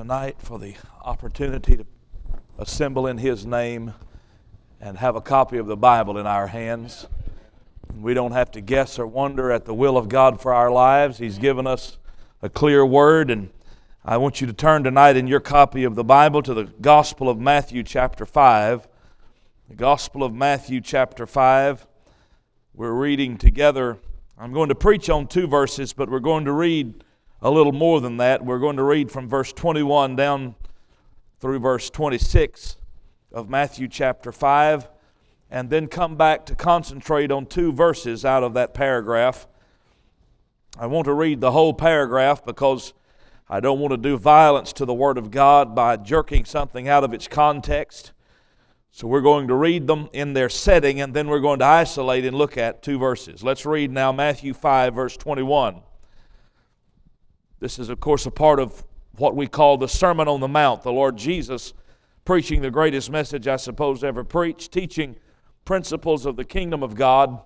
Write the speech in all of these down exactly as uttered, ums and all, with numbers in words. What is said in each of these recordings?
tonight for the opportunity to assemble in His name and have a copy of the Bible in our hands. We don't have to guess or wonder at the will of God for our lives. He's given us a clear word, and I want you to turn tonight in your copy of the Bible to the Gospel of Matthew chapter five. The Gospel of Matthew chapter five. We're reading together. I'm going to preach on two verses, but we're going to read a little more than that. We're going to read from verse twenty-one down through verse twenty-six of Matthew chapter five, and then come back to concentrate on two verses out of that paragraph. I want to read the whole paragraph because I don't want to do violence to the Word of God by jerking something out of its context. So we're going to read them in their setting, and then we're going to isolate and look at two verses. Let's read now Matthew five, verse twenty-one. This is, of course, a part of what we call the Sermon on the Mount. The Lord Jesus preaching the greatest message, I suppose, ever preached, teaching principles of the kingdom of God.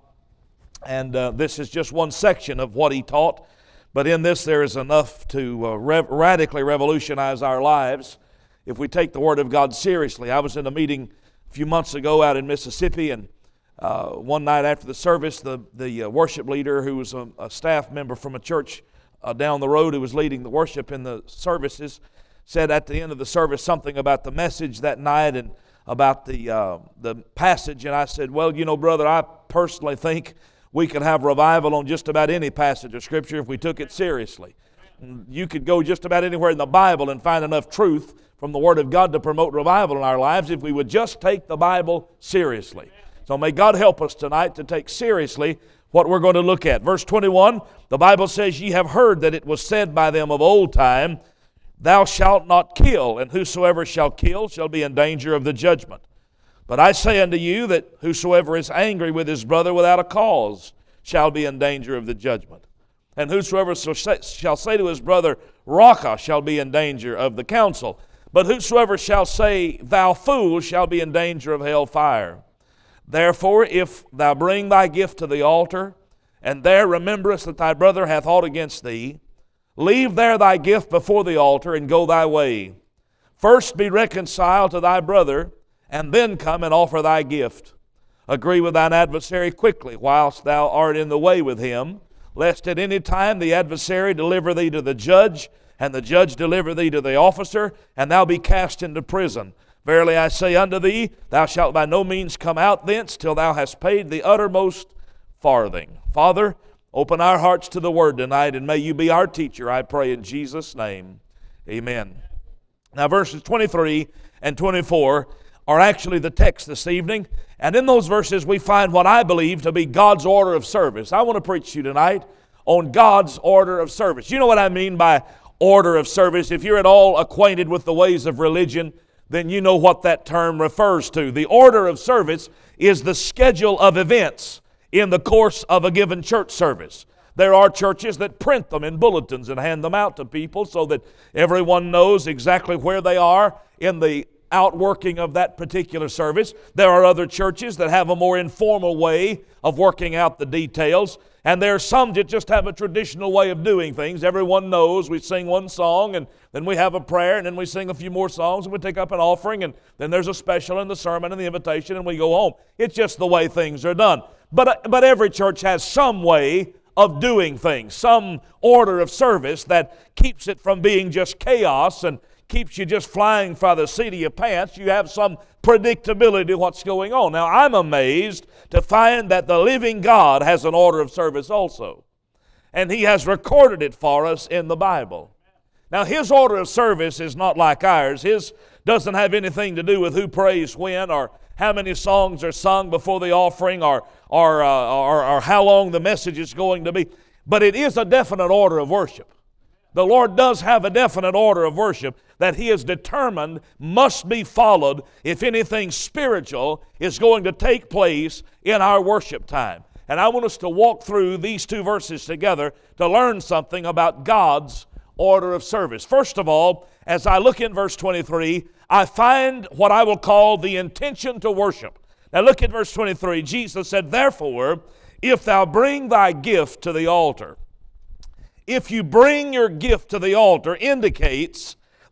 And uh, this is just one section of what He taught. But in this there is enough to uh, rev- radically revolutionize our lives if we take the Word of God seriously. I was in a meeting a few months ago out in Mississippi, and uh, one night after the service, the, the uh, worship leader, who was a, a staff member from a church uh, down the road who was leading the worship in the services, said at the end of the service something about the message that night and about the uh, the passage. And I said, well, you know, brother, I personally think we could have revival on just about any passage of Scripture if we took it seriously. You could go just about anywhere in the Bible and find enough truth from the Word of God to promote revival in our lives if we would just take the Bible seriously. So may God help us tonight to take seriously what we're going to look at. Verse twenty-one, the Bible says, ye have heard that it was said by them of old time, thou shalt not kill, and whosoever shall kill shall be in danger of the judgment. But I say unto you that whosoever is angry with his brother without a cause shall be in danger of the judgment. And whosoever shall say to his brother, Raca, shall be in danger of the council. But whosoever shall say, thou fool, shall be in danger of hell fire. Therefore, if thou bring thy gift to the altar, and there rememberest that thy brother hath aught against thee, leave there thy gift before the altar, and go thy way. First be reconciled to thy brother, and then come and offer thy gift. Agree with thine adversary quickly, whilst thou art in the way with him, lest at any time the adversary deliver thee to the judge, and the judge deliver thee to the officer, and thou be cast into prison. Verily I say unto thee, thou shalt by no means come out thence till thou hast paid the uttermost farthing. Father, open our hearts to the Word tonight, and may you be our teacher, I pray in Jesus' name. Amen. Now verses twenty-three and twenty-four are actually the text this evening, and in those verses we find what I believe to be God's order of service. I want to preach to you tonight on God's order of service. You know what I mean by order of service? If you're at all acquainted with the ways of religion, then you know what that term refers to. The order of service is the schedule of events in the course of a given church service. There are churches that print them in bulletins and hand them out to people so that everyone knows exactly where they are in the outworking of that particular service. There are other churches that have a more informal way of working out the details. And there are some that just have a traditional way of doing things. Everyone knows we sing one song, and then we have a prayer, and then we sing a few more songs, and we take up an offering, and then there's a special in the sermon and the invitation, and we go home. It's just the way things are done. But, but every church has some way of doing things, some order of service that keeps it from being just chaos and keeps you just flying by the seat of your pants. You have some predictability to what's going on. Now, I'm amazed to find that the living God has an order of service also. And He has recorded it for us in the Bible. Now, His order of service is not like ours. His doesn't have anything to do with who prays when, or how many songs are sung before the offering, or, or, uh, or, or how long the message is going to be. But it is a definite order of worship. The Lord does have a definite order of worship that He is determined must be followed if anything spiritual is going to take place in our worship time. And I want us to walk through these two verses together to learn something about God's order of service. First of all, as I look in verse twenty-three, I find what I will call the intention to worship. Now look at verse twenty-three. Jesus said, therefore, if thou bring thy gift to the altar. If you bring your gift to the altar indicates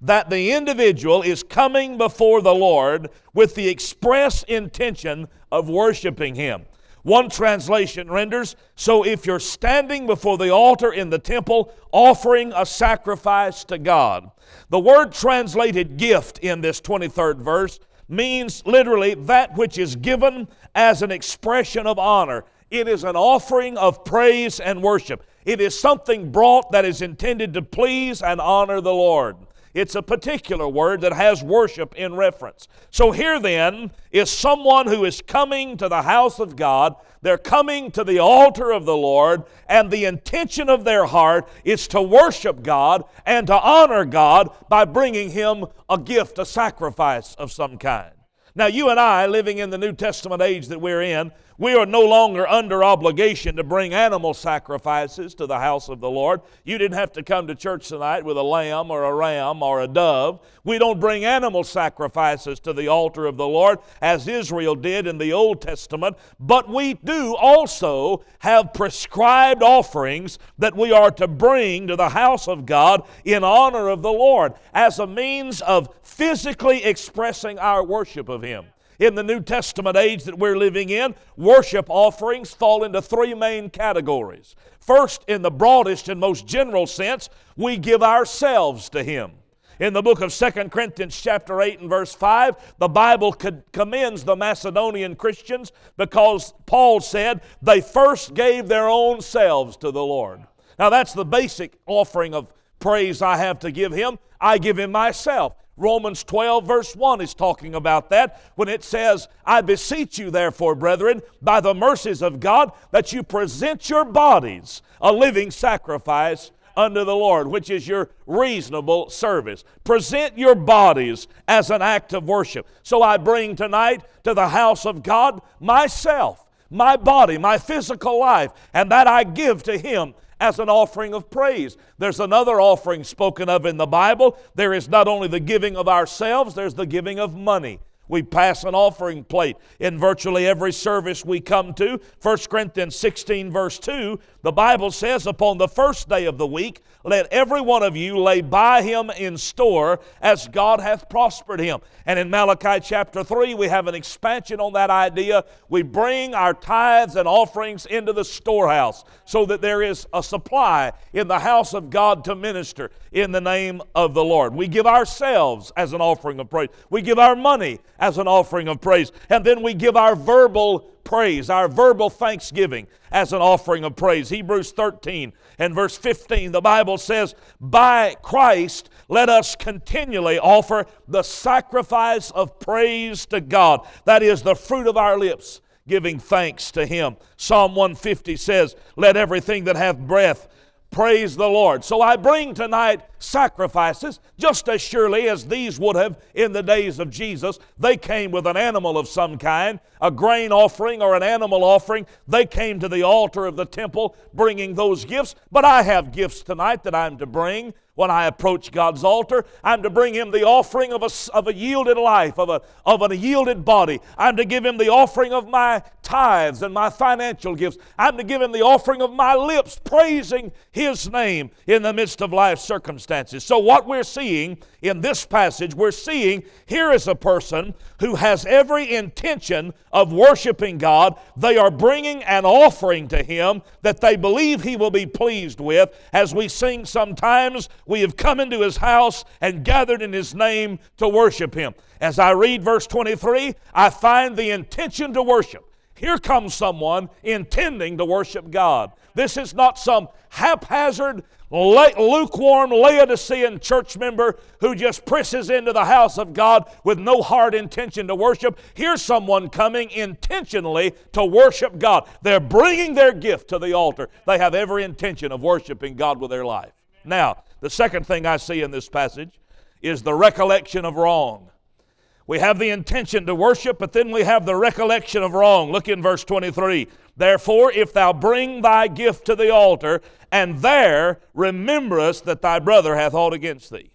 that the individual is coming before the Lord with the express intention of worshiping Him. One translation renders, so if you're standing before the altar in the temple offering a sacrifice to God. The word translated gift in this twenty-third verse means literally that which is given as an expression of honor. It is an offering of praise and worship. It is something brought that is intended to please and honor the Lord. It's a particular word that has worship in reference. So here then is someone who is coming to the house of God. They're coming to the altar of the Lord, and the intention of their heart is to worship God and to honor God by bringing Him a gift, a sacrifice of some kind. Now, you and I, living in the New Testament age that we're in, we are no longer under obligation to bring animal sacrifices to the house of the Lord. You didn't have to come to church tonight with a lamb or a ram or a dove. We don't bring animal sacrifices to the altar of the Lord as Israel did in the Old Testament, but we do also have prescribed offerings that we are to bring to the house of God in honor of the Lord as a means of physically expressing our worship of Him. In the New Testament age that we're living in, worship offerings fall into three main categories. First, in the broadest and most general sense, we give ourselves to Him. In the book of Second Corinthians chapter eight and verse five, the Bible commends the Macedonian Christians because Paul said they first gave their own selves to the Lord. Now that's the basic offering of praise I have to give Him. I give Him myself. Romans twelve verse one is talking about that when it says, I beseech you therefore, brethren, by the mercies of God, that you present your bodies a living sacrifice unto the Lord, which is your reasonable service. Present your bodies as an act of worship. So I bring tonight to the house of God myself, my body, my physical life, and that I give to Him as an offering of praise. There's another offering spoken of in the Bible. There is not only the giving of ourselves, there's the giving of money. We pass an offering plate in virtually every service we come to. First Corinthians sixteen verse two, the Bible says, upon the first day of the week, let every one of you lay by him in store as God hath prospered him. And in Malachi chapter three, we have an expansion on that idea. We bring our tithes and offerings into the storehouse so that there is a supply in the house of God to minister in the name of the Lord. We give ourselves as an offering of praise. We give our money as an offering of praise. And then we give our verbal praise, our verbal thanksgiving as an offering of praise. Hebrews thirteen and verse fifteen, the Bible says, by Christ let us continually offer the sacrifice of praise to God. That is the fruit of our lips, giving thanks to Him. Psalm one fifty says, let everything that hath breath praise the Lord. So I bring tonight sacrifices just as surely as these would have in the days of Jesus. They came with an animal of some kind, a grain offering or an animal offering. They came to the altar of the temple bringing those gifts. But I have gifts tonight that I'm to bring. When I approach God's altar, I'm to bring Him the offering of a, of a yielded life, of a, of a yielded body. I'm to give Him the offering of my tithes and my financial gifts. I'm to give Him the offering of my lips, praising His name in the midst of life circumstances. So what we're seeing in this passage, we're seeing here is a person who has every intention of worshiping God. They are bringing an offering to Him that they believe He will be pleased with. As we sing sometimes, we have come into His house and gathered in His name to worship Him. As I read verse twenty-three, I find the intention to worship. Here comes someone intending to worship God. This is not some haphazard, lukewarm, Laodicean church member who just presses into the house of God with no hard intention to worship. Here's someone coming intentionally to worship God. They're bringing their gift to the altar. They have every intention of worshiping God with their life. Now, the second thing I see in this passage is the recollection of wrong. We have the intention to worship, but then we have the recollection of wrong. Look in verse twenty-three. Therefore, if thou bring thy gift to the altar, and there rememberest that thy brother hath aught against thee.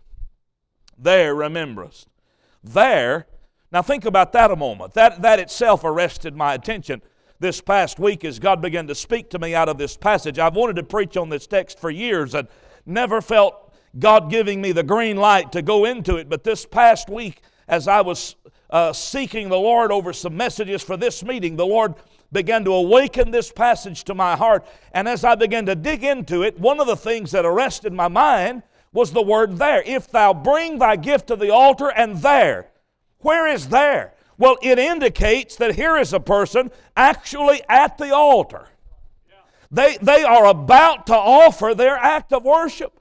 There rememberest. There, now think about that a moment. That, that itself arrested my attention this past week as God began to speak to me out of this passage. I've wanted to preach on this text for years and never felt God giving me the green light to go into it. But this past week, as I was uh, seeking the Lord over some messages for this meeting, the Lord began to awaken this passage to my heart. And as I began to dig into it, one of the things that arrested my mind was the word there. If thou bring thy gift to the altar, and there. Where is there? Well, it indicates that here is a person actually at the altar. They, they are about to offer their act of worship.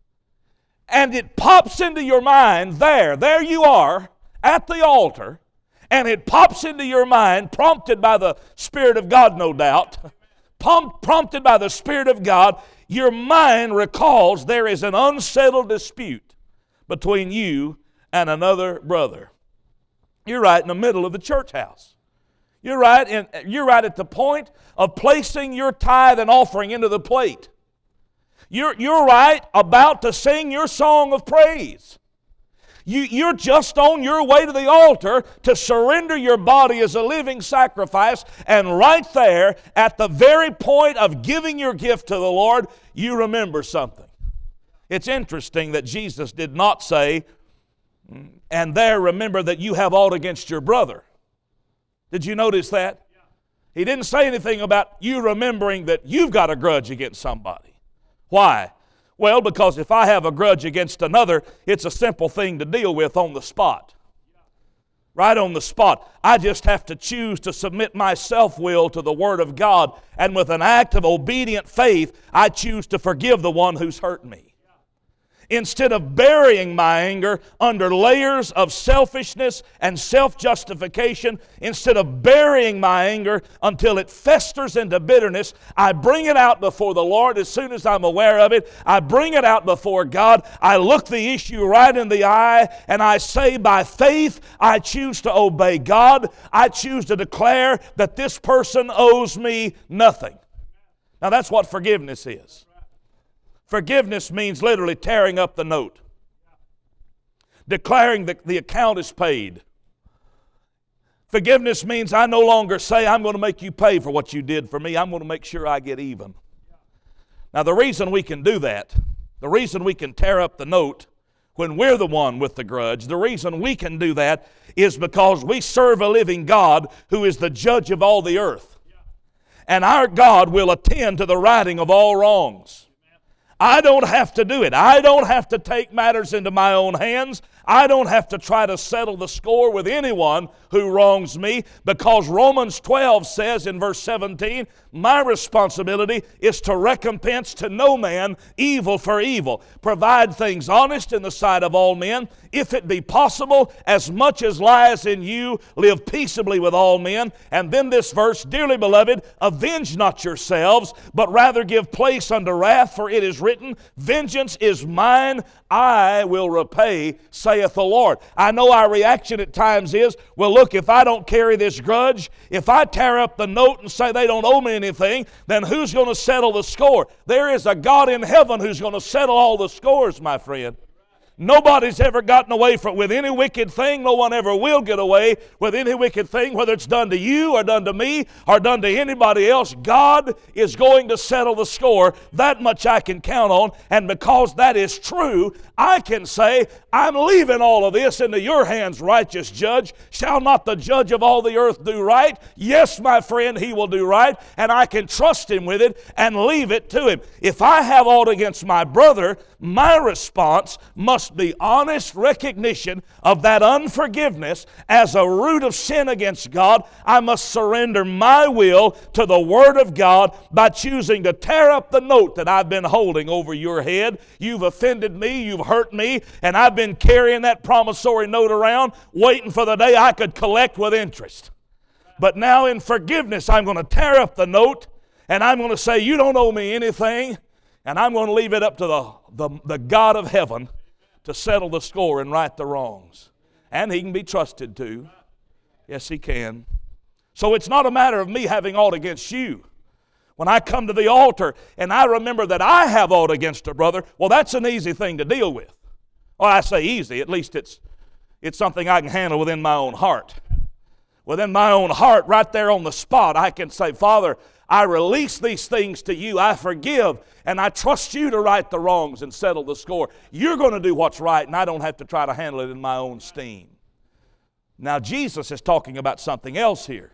And it pops into your mind there. There you are at the altar. And it pops into your mind, prompted by the Spirit of God, no doubt. Prompted by the Spirit of God, your mind recalls there is an unsettled dispute between you and another brother. You're right in the middle of the church house. You're right, in, you're right at the point of placing your tithe and offering into the plate. You're, you're right about to sing your song of praise. You, you're just on your way to the altar to surrender your body as a living sacrifice, and right there, at the very point of giving your gift to the Lord, you remember something. It's interesting that Jesus did not say, and there remember that you have aught against your brother. Did you notice that? He didn't say anything about you remembering that you've got a grudge against somebody. Why? Well, because if I have a grudge against another, it's a simple thing to deal with on the spot. Right on the spot. I just have to choose to submit my self-will to the Word of God, and with an act of obedient faith, I choose to forgive the one who's hurt me. Instead of burying my anger under layers of selfishness and self-justification, instead of burying my anger until it festers into bitterness, I bring it out before the Lord as soon as I'm aware of it. I bring it out before God. I look the issue right in the eye, and I say, by faith, I choose to obey God. I choose to declare that this person owes me nothing. Now that's what forgiveness is. Forgiveness means literally tearing up the note, declaring that the account is paid. Forgiveness means I no longer say, I'm going to make you pay for what you did for me. I'm going to make sure I get even. Now, the reason we can do that, the reason we can tear up the note when we're the one with the grudge, the reason we can do that is because we serve a living God who is the judge of all the earth. And our God will attend to the righting of all wrongs. I don't have to do it. I don't have to take matters into my own hands. I don't have to try to settle the score with anyone who wrongs me, because Romans twelve says in verse seventeen, my responsibility is to recompense to no man evil for evil. Provide things honest in the sight of all men. If it be possible, as much as lies in you, live peaceably with all men. And then this verse, dearly beloved, avenge not yourselves, but rather give place unto wrath, for it is written, vengeance is mine, I will repay, saith the Lord. I know our reaction at times is, well, look, if I don't carry this grudge, if I tear up the note and say they don't owe me anything, then who's going to settle the score? There is a God in heaven who's going to settle all the scores, my friend. Nobody's ever gotten away from with any wicked thing. No one ever will get away with any wicked thing, whether it's done to you or done to me or done to anybody else. God is going to settle the score. That much I can count on. And because that is true, I can say, I'm leaving all of this into your hands, righteous judge. Shall not the judge of all the earth do right? Yes, my friend, he will do right. And I can trust him with it and leave it to him. If I have aught against my brother, my response must be honest recognition of that unforgiveness as a root of sin against God. I must surrender my will to the Word of God by choosing to tear up the note that I've been holding over your head. You've offended me, you've hurt me, and I've been carrying that promissory note around, waiting for the day I could collect with interest. But now in forgiveness, I'm going to tear up the note, and I'm going to say, you don't owe me anything, and I'm going to leave it up to the, the, the God of heaven to settle the score and right the wrongs. And he can be trusted to. Yes, he can. So it's not a matter of me having aught against you. When I come to the altar and I remember that I have aught against a brother, well, that's an easy thing to deal with. Well, I say easy, at least it's, it's something I can handle within my own heart. Within my own heart, right there on the spot, I can say, Father, I release these things to you. I forgive, and I trust you to right the wrongs and settle the score. You're going to do what's right, and I don't have to try to handle it in my own steam. Now, Jesus is talking about something else here.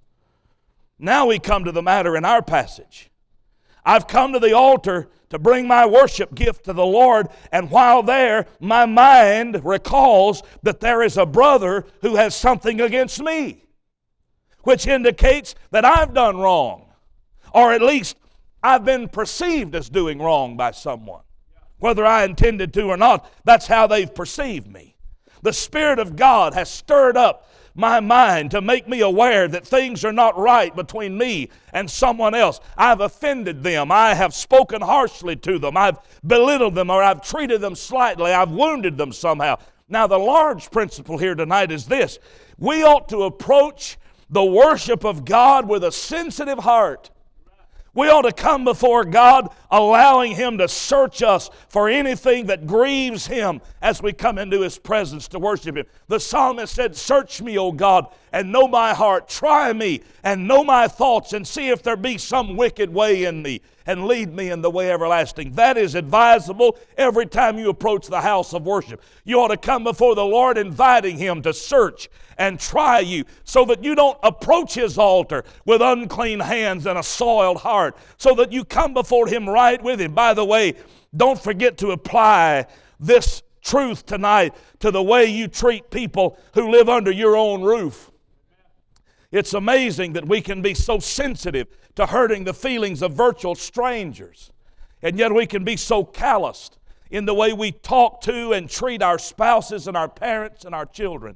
Now we come to the matter in our passage. I've come to the altar to bring my worship gift to the Lord, and while there, my mind recalls that there is a brother who has something against me, which indicates that I've done wrong, or at least I've been perceived as doing wrong by someone. Whether I intended to or not, that's how they've perceived me. The Spirit of God has stirred up my mind to make me aware that things are not right between me and someone else. I've offended them. I have spoken harshly to them. I've belittled them, or I've treated them slightly. I've wounded them somehow. Now, the large principle here tonight is this. We ought to approach the worship of God with a sensitive heart. We ought to come before God, allowing Him to search us for anything that grieves Him as we come into His presence to worship Him. The psalmist said, "Search me, O God, and know my heart. Try me and know my thoughts, and see if there be some wicked way in me, and lead me in the way everlasting." That is advisable every time you approach the house of worship. You ought to come before the Lord inviting Him to search and try you, so that you don't approach His altar with unclean hands and a soiled heart, so that you come before Him right with Him. By the way, don't forget to apply this truth tonight to the way you treat people who live under your own roof. It's amazing that we can be so sensitive to hurting the feelings of virtual strangers, and yet we can be so calloused in the way we talk to and treat our spouses and our parents and our children.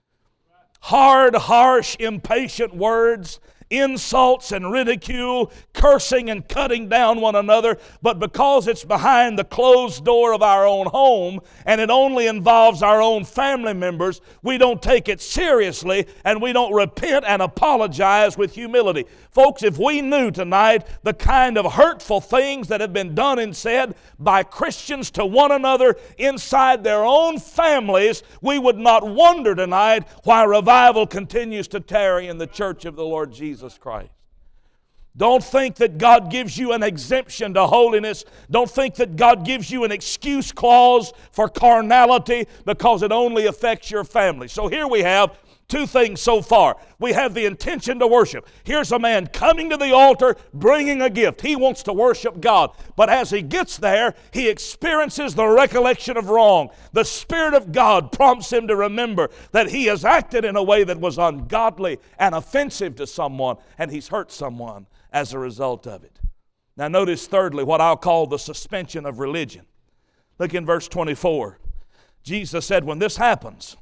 Hard, harsh, impatient words, insults and ridicule, cursing and cutting down one another, but because it's behind the closed door of our own home and it only involves our own family members, we don't take it seriously and we don't repent and apologize with humility. Folks, if we knew tonight the kind of hurtful things that have been done and said by Christians to one another inside their own families, we would not wonder tonight why revival continues to tarry in the church of the Lord Jesus Christ. Don't think that God gives you an exemption to holiness. Don't think that God gives you an excuse clause for carnality because it only affects your family. So here we have two things so far. We have the intention to worship. Here's a man coming to the altar, bringing a gift. He wants to worship God. But as he gets there, he experiences the recollection of wrong. The Spirit of God prompts him to remember that he has acted in a way that was ungodly and offensive to someone, and he's hurt someone as a result of it. Now notice thirdly what I'll call the suspension of religion. Look in verse twenty-four. Jesus said, when this happens,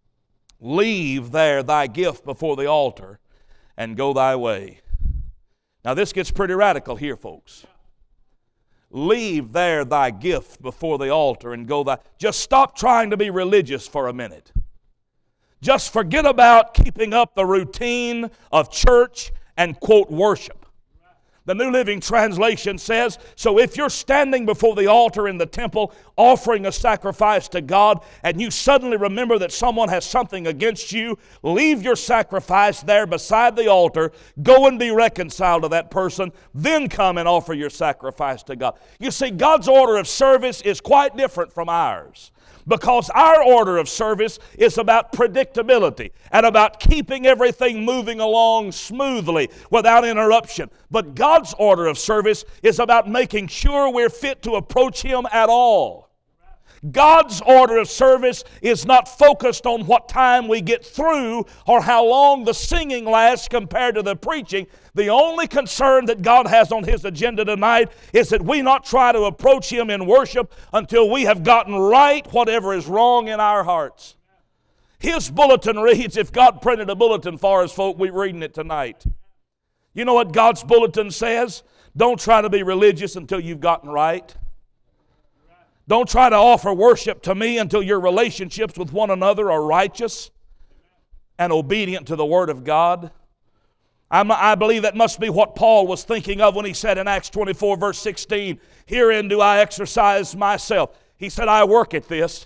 leave there thy gift before the altar and go thy way. Now this gets pretty radical here, folks. Leave there thy gift before the altar and go thy... Just stop trying to be religious for a minute. Just forget about keeping up the routine of church and, quote, worship. The New Living Translation says, so if you're standing before the altar in the temple offering a sacrifice to God and you suddenly remember that someone has something against you, leave your sacrifice there beside the altar, go and be reconciled to that person, then come and offer your sacrifice to God. You see, God's order of service is quite different from ours, because our order of service is about predictability and about keeping everything moving along smoothly without interruption. But God's order of service is about making sure we're fit to approach Him at all. God's order of service is not focused on what time we get through or how long the singing lasts compared to the preaching. The only concern that God has on His agenda tonight is that we not try to approach Him in worship until we have gotten right whatever is wrong in our hearts. His bulletin reads, if God printed a bulletin for us, folk, we're reading it tonight. You know what God's bulletin says? Don't try to be religious until you've gotten right. Don't try to offer worship to me until your relationships with one another are righteous and obedient to the Word of God. I'm, I believe that must be what Paul was thinking of when he said in Acts twenty-four, verse sixteen, herein do I exercise myself. He said, I work at this.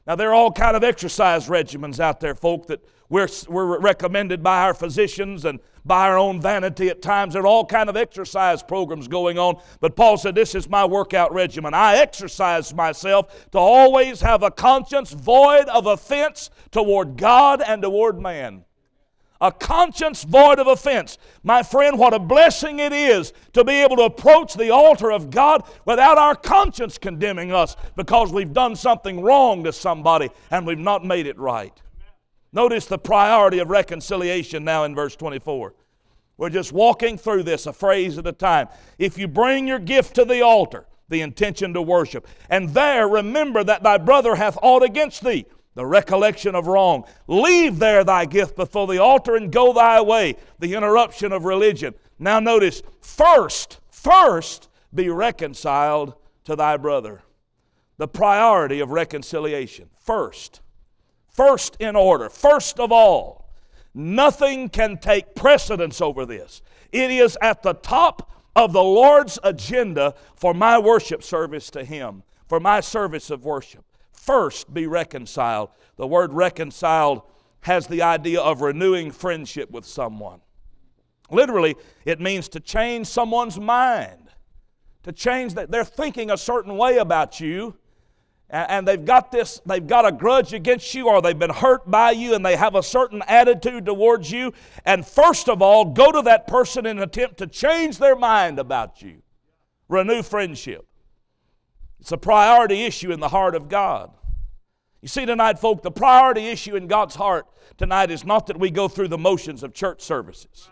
Now, there are all kind of exercise regimens out there, folk, that we're, we're recommended by our physicians and by our own vanity at times. There are all kind of exercise programs going on. But Paul said, this is my workout regimen. I exercise myself to always have a conscience void of offense toward God and toward man. A conscience void of offense. My friend, what a blessing it is to be able to approach the altar of God without our conscience condemning us because we've done something wrong to somebody and we've not made it right. Notice the priority of reconciliation now in verse twenty-four. We're just walking through this a phrase at a time. If you bring your gift to the altar, the intention to worship, and there remember that thy brother hath aught against thee, the recollection of wrong. Leave there thy gift before the altar and go thy way. The interruption of religion. Now notice, first, first be reconciled to thy brother. The priority of reconciliation. First. First in order. First of all. Nothing can take precedence over this. It is at the top of the Lord's agenda for my worship service to Him. For my service of worship. First, be reconciled. The word reconciled has the idea of renewing friendship with someone. Literally, it means to change someone's mind. To change that they're thinking a certain way about you, and they've got this, they've got a grudge against you, or they've been hurt by you, and they have a certain attitude towards you. And first of all, go to that person in an attempt to change their mind about you. Renew friendship. It's a priority issue in the heart of God. You see tonight, folk, the priority issue in God's heart tonight is not that we go through the motions of church services.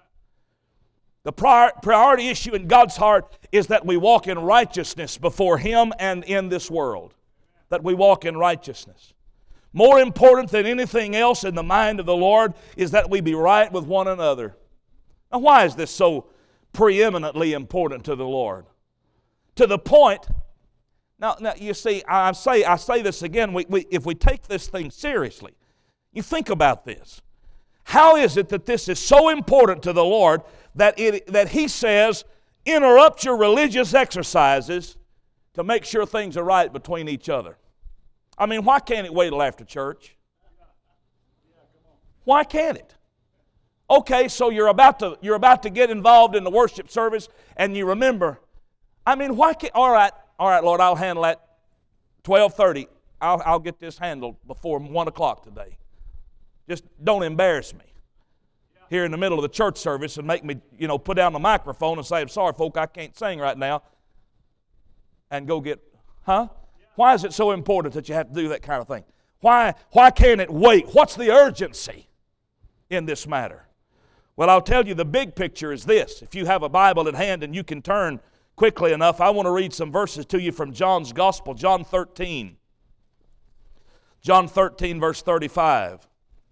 The prior, priority issue in God's heart is that we walk in righteousness before Him and in this world. That we walk in righteousness. More important than anything else in the mind of the Lord is that we be right with one another. Now, why is this so preeminently important to the Lord? To the point... Now, now, you see, I say I say this again, we, we, if we take this thing seriously, you think about this. How is it that this is so important to the Lord that, it, that He says, interrupt your religious exercises to make sure things are right between each other? I mean, why can't it wait till after church? Why can't it? Okay, so you're about to, you're about to get involved in the worship service and you remember, I mean, why can't, all right, All right, Lord, I'll handle that. twelve thirty, I'll, I'll get this handled before one o'clock today. Just don't embarrass me here in the middle of the church service and make me, you know, put down the microphone and say, I'm sorry, folk, I can't sing right now. And go get, huh? Why is it so important that you have to do that kind of thing? Why, why can't it wait? What's the urgency in this matter? Well, I'll tell you, the big picture is this. If you have a Bible at hand and you can turn quickly enough, I want to read some verses to you from John's Gospel, John thirteen. John thirteen, verse thirty-five.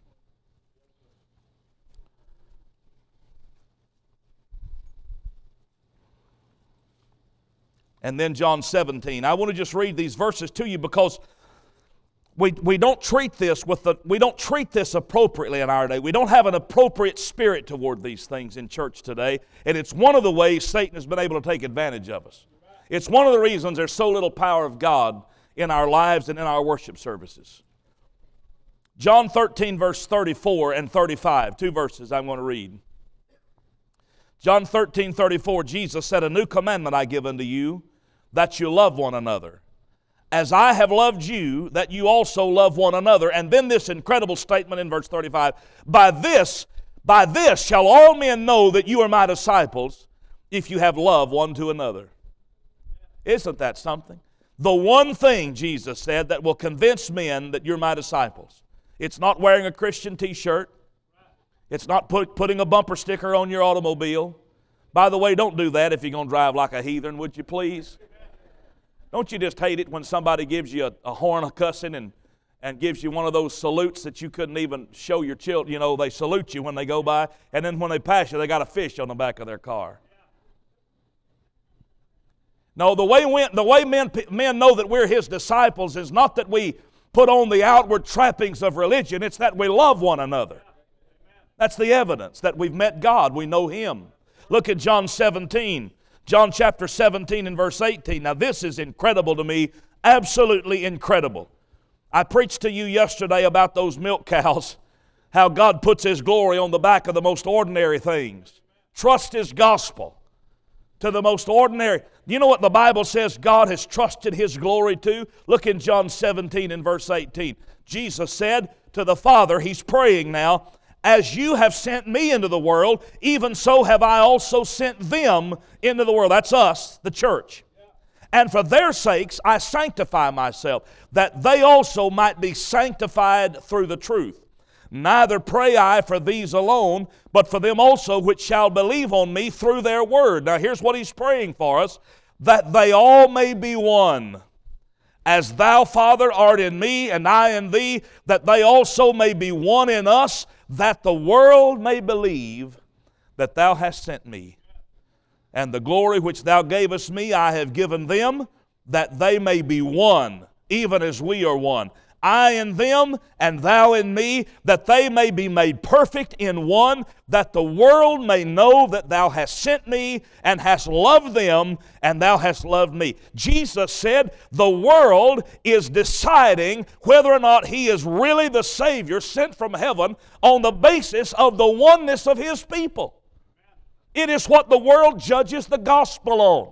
And then John seventeen. I want to just read these verses to you because we, we don't treat this with the we don't treat this appropriately in our day. We don't have an appropriate spirit toward these things in church today, and it's one of the ways Satan has been able to take advantage of us. It's one of the reasons there's so little power of God in our lives and in our worship services. John thirteen, verse thirty-four and thirty-five, two verses I'm going to read. John thirteen, thirty-four, Jesus said, "A new commandment I give unto you, that you love one another. As I have loved you, that you also love one another." And then this incredible statement in verse thirty-five, By this, by this shall all men know that you are my disciples, if you have love one to another. Isn't that something? The one thing, Jesus said, that will convince men that you're my disciples. It's not wearing a Christian t-shirt. It's not put, putting a bumper sticker on your automobile. By the way, don't do that if you're going to drive like a heathen, would you please? Don't you just hate it when somebody gives you a, a horn of cussing and, and gives you one of those salutes that you couldn't even show your children? You know, they salute you when they go by, and then when they pass you, they got a fish on the back of their car. No, the way, we, the way men, men know that we're His disciples is not that we put on the outward trappings of religion. It's that we love one another. That's the evidence that we've met God. We know Him. Look at John seventeen. John chapter seventeen and verse eighteen. Now this is incredible to me. Absolutely incredible. I preached to you yesterday about those milk cows, how God puts His glory on the back of the most ordinary things. Trust His gospel to the most ordinary. Do you know what the Bible says God has trusted His glory to? Look in John seventeen and verse eighteen. Jesus said to the Father, He's praying now, as you have sent me into the world, even so have I also sent them into the world. That's us, the church. And for their sakes I sanctify myself, that they also might be sanctified through the truth. Neither pray I for these alone, but for them also which shall believe on me through their word. Now here's what He's praying for us, that they all may be one. As thou, Father, art in me, and I in thee, that they also may be one in us, that the world may believe that thou hast sent me. And the glory which thou gavest me I have given them, that they may be one, even as we are one. I in them, and thou in me, that they may be made perfect in one, that the world may know that thou hast sent me, and hast loved them, and thou hast loved me. Jesus said the world is deciding whether or not He is really the Savior sent from heaven on the basis of the oneness of His people. It is what the world judges the gospel on.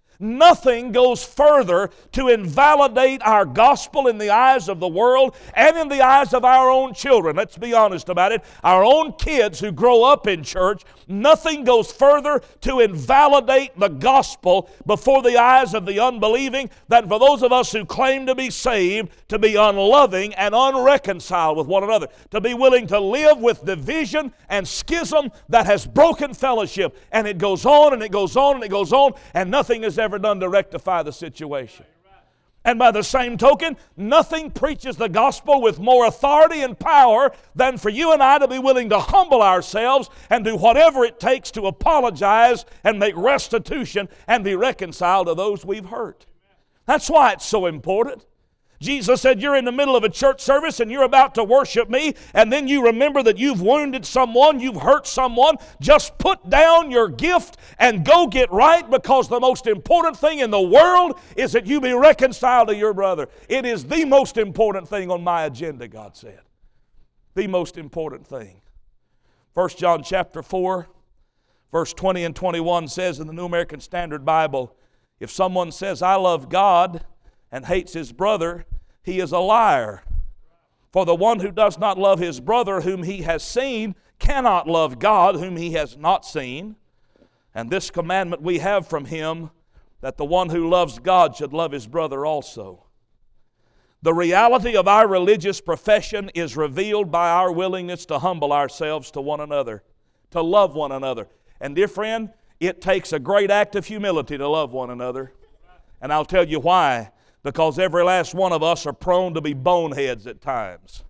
Nothing goes further to invalidate our gospel in the eyes of the world and in the eyes of our own children. Let's be honest about it. Our own kids who grow up in church, nothing goes further to invalidate the gospel before the eyes of the unbelieving than for those of us who claim to be saved to be unloving and unreconciled with one another, to be willing to live with division and schism that has broken fellowship. And it goes on and it goes on and it goes on, and nothing is ever done to rectify the situation. And by the same token, nothing preaches the gospel with more authority and power than for you and I to be willing to humble ourselves and do whatever it takes to apologize and make restitution and be reconciled to those we've hurt. That's why it's so important. Jesus said, you're in the middle of a church service and you're about to worship me, and then you remember that you've wounded someone, you've hurt someone. Just put down your gift and go get right, because the most important thing in the world is that you be reconciled to your brother. It is the most important thing on my agenda, God said. The most important thing. First John chapter four, verse twenty and twenty-one says in the New American Standard Bible, if someone says, I love God, and hates his brother, he is a liar. For the one who does not love his brother whom he has seen cannot love God whom he has not seen. And this commandment we have from him, that the one who loves God should love his brother also. The reality of our religious profession is revealed by our willingness to humble ourselves to one another, to love one another. And dear friend, it takes a great act of humility to love one another. And I'll tell you why. Because every last one of us are prone to be boneheads at times.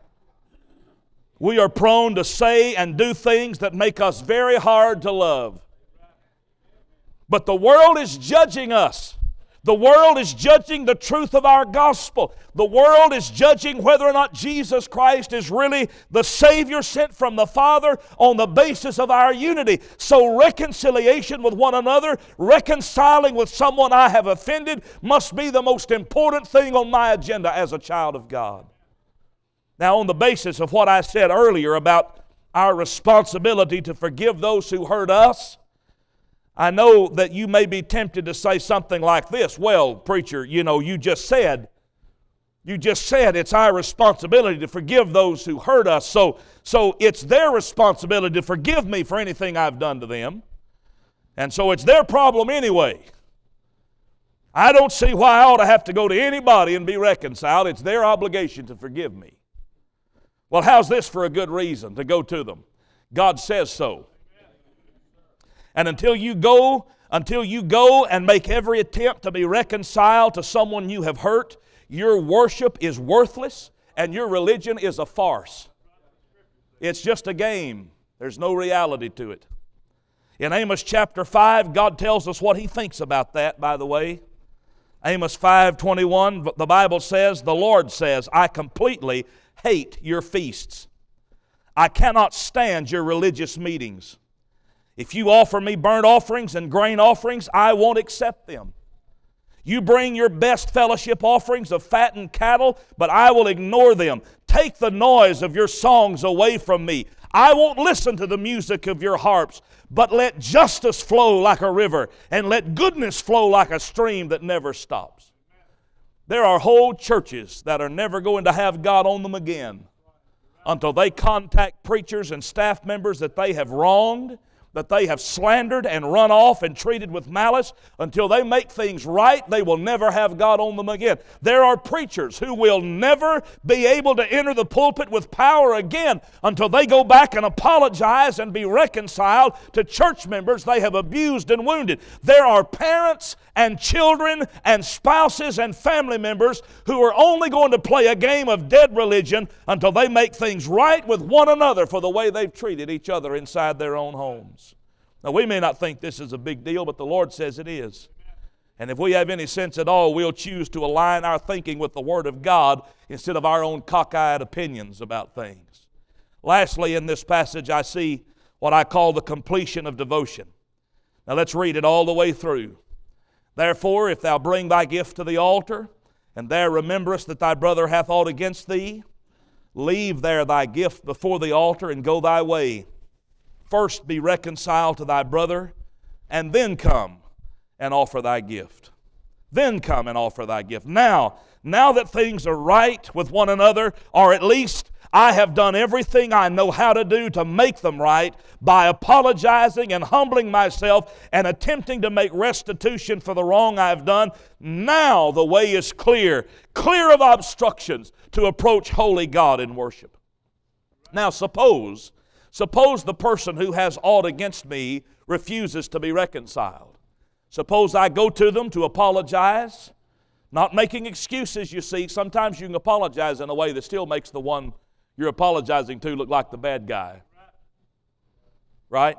We are prone to say and do things that make us very hard to love. But the world is judging us. The world is judging the truth of our gospel. The world is judging whether or not Jesus Christ is really the Savior sent from the Father on the basis of our unity. So reconciliation with one another, reconciling with someone I have offended, must be the most important thing on my agenda as a child of God. Now, on the basis of what I said earlier about our responsibility to forgive those who hurt us, I know that you may be tempted to say something like this. Well, preacher, you know, you just said, you just said it's our responsibility to forgive those who hurt us. So, so it's their responsibility to forgive me for anything I've done to them. And so it's their problem anyway. I don't see why I ought to have to go to anybody and be reconciled. It's their obligation to forgive me. Well, how's this for a good reason to go to them? God says so. And until you go, until you go and make every attempt to be reconciled to someone you have hurt, your worship is worthless and your religion is a farce. It's just a game. There's no reality to it. In Amos chapter five, God tells us what He thinks about that, by the way. Amos five twenty-one, the Bible says, the Lord says, I completely hate your feasts. I cannot stand your religious meetings. If you offer me burnt offerings and grain offerings, I won't accept them. You bring your best fellowship offerings of fattened cattle, but I will ignore them. Take the noise of your songs away from me. I won't listen to the music of your harps, but let justice flow like a river, and let goodness flow like a stream that never stops. There are whole churches that are never going to have God on them again until they contact preachers and staff members that they have wronged, that they have slandered and run off and treated with malice. Until they make things right, they will never have God on them again. There are preachers who will never be able to enter the pulpit with power again until they go back and apologize and be reconciled to church members they have abused and wounded. There are parents and children and spouses and family members who are only going to play a game of dead religion until they make things right with one another for the way they've treated each other inside their own homes. Now, we may not think this is a big deal, but the Lord says it is. And if we have any sense at all, we'll choose to align our thinking with the Word of God instead of our own cockeyed opinions about things. Lastly, in this passage, I see what I call the completion of devotion. Now, let's read it all the way through. Therefore, if thou bring thy gift to the altar, and there rememberest that thy brother hath aught against thee, leave there thy gift before the altar, and go thy way. First be reconciled to thy brother, and then come and offer thy gift. Then come and offer thy gift. Now, now that things are right with one another, or at least I have done everything I know how to do to make them right by apologizing and humbling myself and attempting to make restitution for the wrong I've done. Now the way is clear, clear of obstructions to approach holy God in worship. Now suppose, suppose the person who has aught against me refuses to be reconciled. Suppose I go to them to apologize, not making excuses, you see. Sometimes you can apologize in a way that still makes the one you're apologizing to look like the bad guy. Right?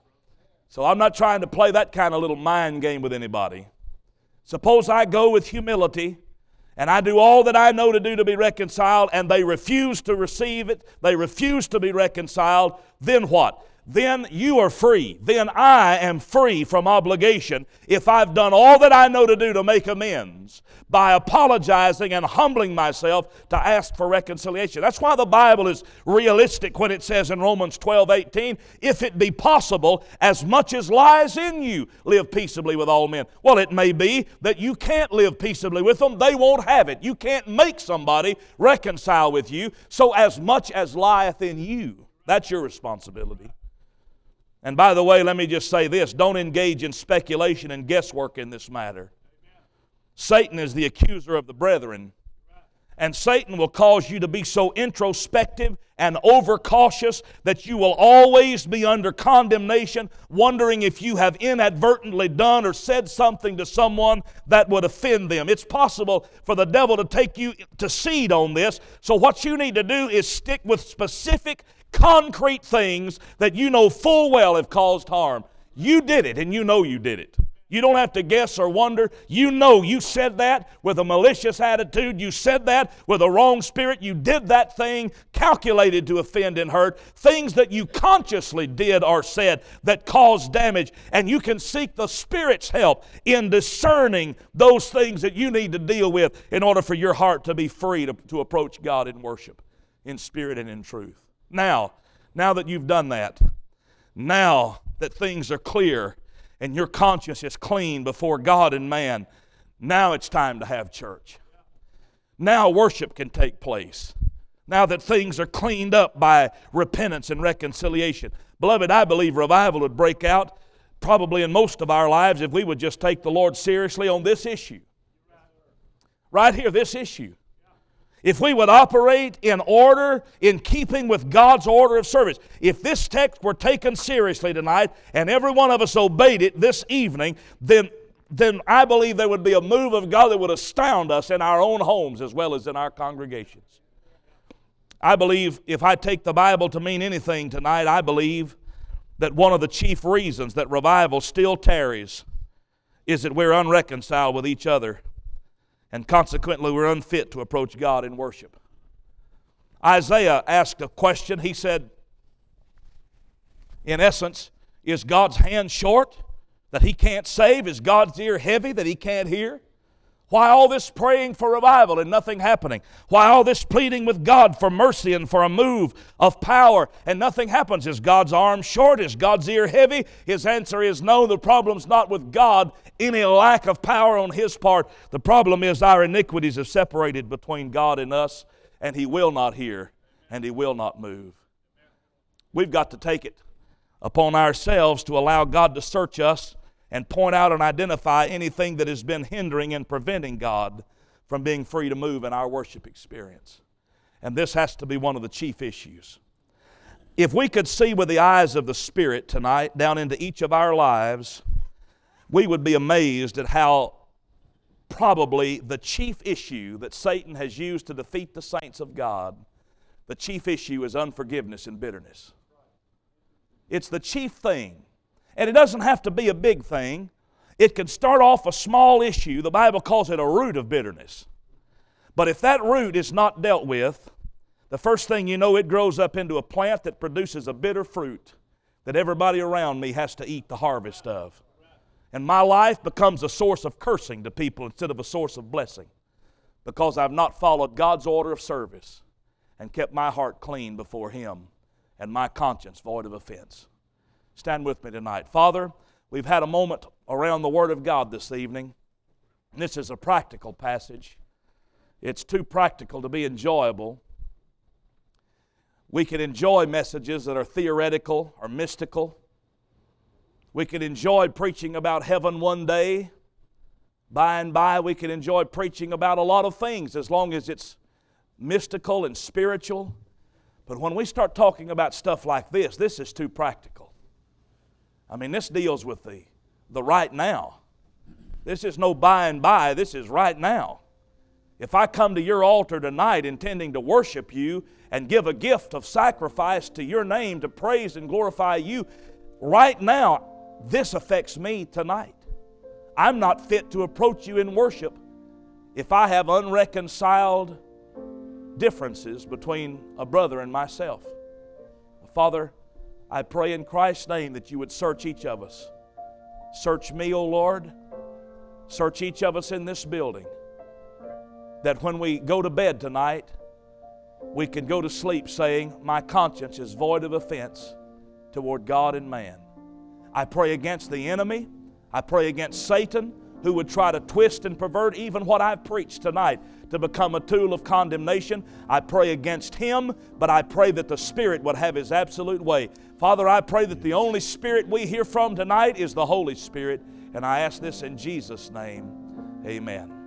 So I'm not trying to play that kind of little mind game with anybody. Suppose I go with humility and I do all that I know to do to be reconciled, and they refuse to receive it, they refuse to be reconciled, then what? Then you are free. Then I am free from obligation if I've done all that I know to do to make amends by apologizing and humbling myself to ask for reconciliation. That's why the Bible is realistic when it says in Romans twelve eighteen, if it be possible, as much as lies in you, live peaceably with all men. Well, it may be that you can't live peaceably with them. They won't have it. You can't make somebody reconcile with you. So as much as lieth in you, that's your responsibility. And by the way, let me just say this. Don't engage in speculation and guesswork in this matter. Amen. Satan is the accuser of the brethren. And Satan will cause you to be so introspective and overcautious that you will always be under condemnation, wondering if you have inadvertently done or said something to someone that would offend them. It's possible for the devil to take you to seed on this. So what you need to do is stick with specific concrete things that you know full well have caused harm. You did it, and you know you did it. You don't have to guess or wonder. You know you said that with a malicious attitude. You said that with a wrong spirit. You did that thing calculated to offend and hurt. Things that you consciously did or said that caused damage. And you can seek the Spirit's help in discerning those things that you need to deal with in order for your heart to be free to, to approach God in worship, in spirit and in truth. Now, now that you've done that, now that things are clear and your conscience is clean before God and man, now it's time to have church. Now worship can take place. Now that things are cleaned up by repentance and reconciliation. Beloved, I believe revival would break out probably in most of our lives if we would just take the Lord seriously on this issue. Right here, this issue. If we would operate in order, in keeping with God's order of service. If this text were taken seriously tonight and every one of us obeyed it this evening, then, then I believe there would be a move of God that would astound us in our own homes as well as in our congregations. I believe if I take the Bible to mean anything tonight, I believe that one of the chief reasons that revival still tarries is that we're unreconciled with each other. And consequently, we're unfit to approach God in worship. Isaiah asked a question. He said, in essence, is God's hand short that He can't save? Is God's ear heavy that He can't hear? Why all this praying for revival and nothing happening? Why all this pleading with God for mercy and for a move of power and nothing happens? Is God's arm short? Is God's ear heavy? His answer is no. The problem's not with God, any lack of power on His part. The problem is our iniquities have separated between God and us, and He will not hear and He will not move. We've got to take it upon ourselves to allow God to search us and point out and identify anything that has been hindering and preventing God from being free to move in our worship experience. And this has to be one of the chief issues. If we could see with the eyes of the Spirit tonight down into each of our lives, we would be amazed at how probably the chief issue that Satan has used to defeat the saints of God, the chief issue is unforgiveness and bitterness. It's the chief thing. And it doesn't have to be a big thing. It can start off a small issue. The Bible calls it a root of bitterness. But if that root is not dealt with, the first thing you know, it grows up into a plant that produces a bitter fruit that everybody around me has to eat the harvest of. And my life becomes a source of cursing to people instead of a source of blessing, because I've not followed God's order of service and kept my heart clean before Him and my conscience void of offense. Stand with me tonight. Father, we've had a moment around the Word of God this evening. This is a practical passage. It's too practical to be enjoyable. We can enjoy messages that are theoretical or mystical. We can enjoy preaching about heaven one day. By and by, we can enjoy preaching about a lot of things as long as it's mystical and spiritual. But when we start talking about stuff like this, this is too practical. I mean, this deals with the, the right now. This is no by and by. This is right now. If I come to your altar tonight intending to worship you and give a gift of sacrifice to your name to praise and glorify you, right now, this affects me tonight. I'm not fit to approach you in worship if I have unreconciled differences between a brother and myself. Father, I pray in Christ's name that you would search each of us. Search me, O Lord. Search each of us in this building. That when we go to bed tonight, we can go to sleep saying, my conscience is void of offense toward God and man. I pray against the enemy. I pray against Satan, who would try to twist and pervert even what I've preached tonight to become a tool of condemnation. I pray against him, but I pray that the Spirit would have His absolute way. Father, I pray that the only Spirit we hear from tonight is the Holy Spirit, and I ask this in Jesus' name. Amen.